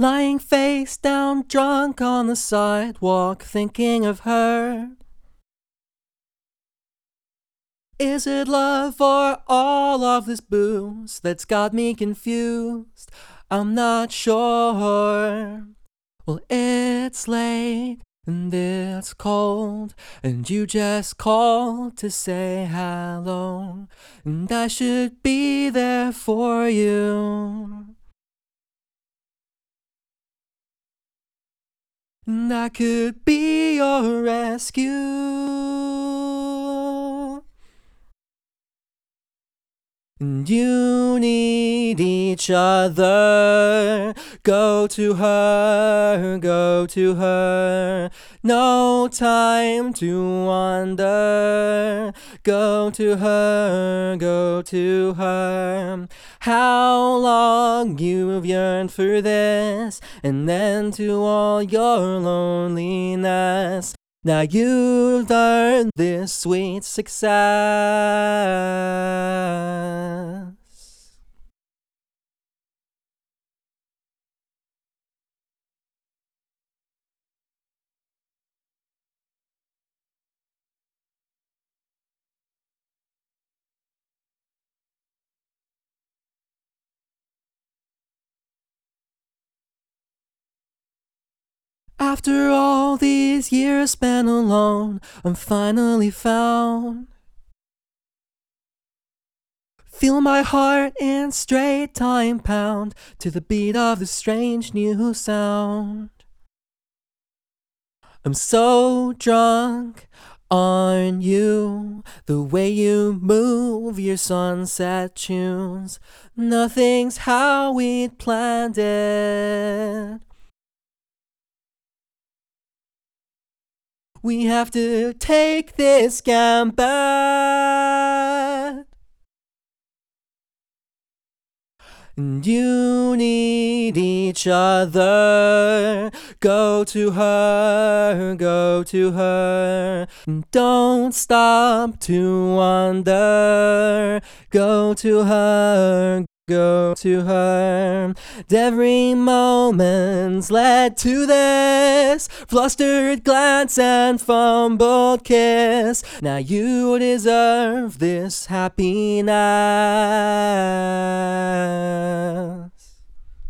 Lying face down, drunk on the sidewalk, thinking of her. Is it love or all of this booze that's got me confused? I'm not sure. Well, it's late and it's cold, and you just called to say hello, and I should be there for you. And I could be your rescue. And you need each other. Go to her, go to her. No time to wander. Go to her, go to her. How long you've yearned for this, and then to all your loneliness. Now you've learned this sweet success. After all these years spent alone, I'm finally found. Feel my heart in straight time pound to the beat of the strange new sound. I'm so drunk on you, the way you move your sunset tunes. Nothing's how we'd planned it. We have to take this gambit. And you need each other. Go to her, go to her. Don't stop to wonder. Go to her, go to her. Every moment's led to this flustered glance and fumbled kiss. Now you deserve this happy night.